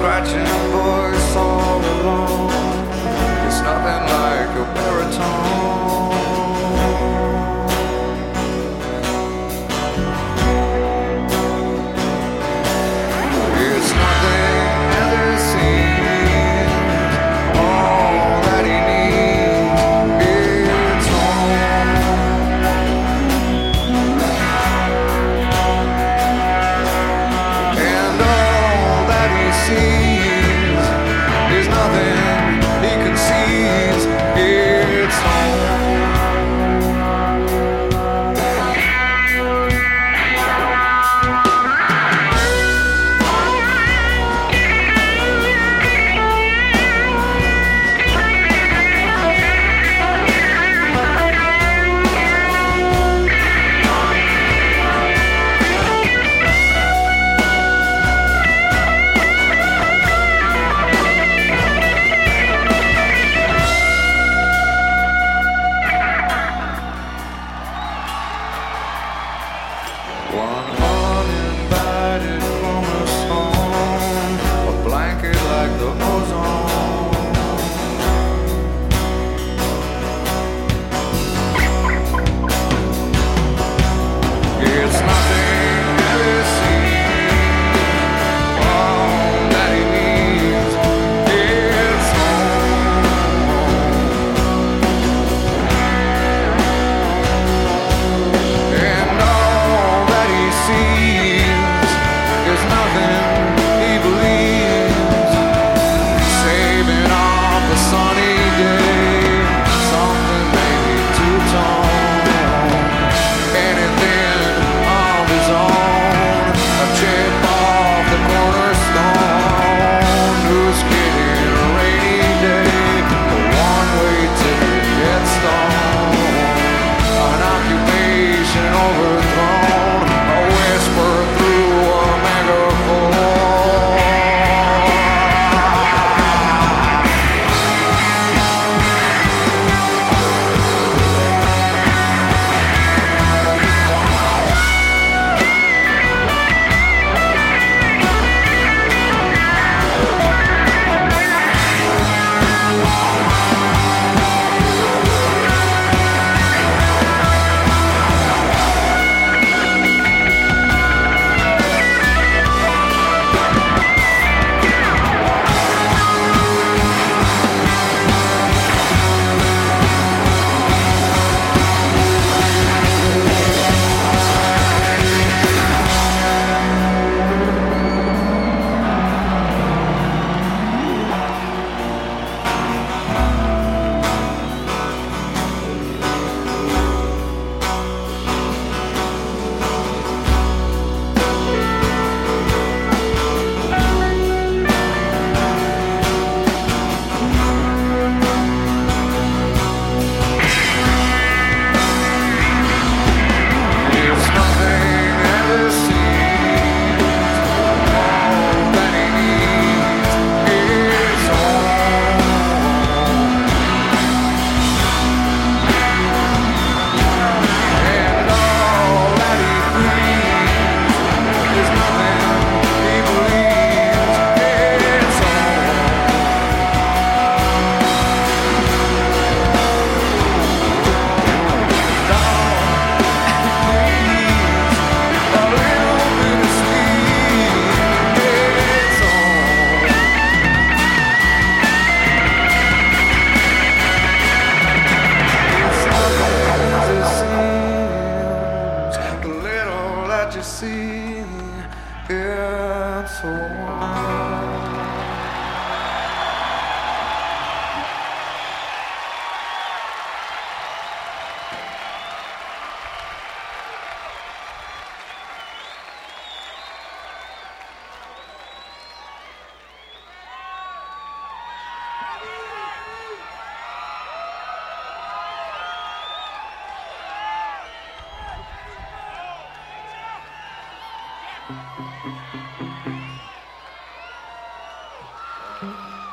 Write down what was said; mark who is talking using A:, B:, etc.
A: scratching voice all alone. It's nothing like your baritone. It's nothing ever seen. All that he needs is home. And all that he sees is nothing he conceives. It's home. One uninvited cornerstone, a blanket like the ozone. It's nothing ever seen. All that he needs is home. And all that he sees is nothing he believes. Saving off a sunny day, something maybe two-tone. Anything of his own, a chip off the cornerstone. Who's kidding a rainy day, a one-way ticket gets stone. An occupation overthrown, a whisper through a megaphone. It's nothing ever seen. All that he needs is home. And all that he breathes is nothing he believes. It's you see, it's all.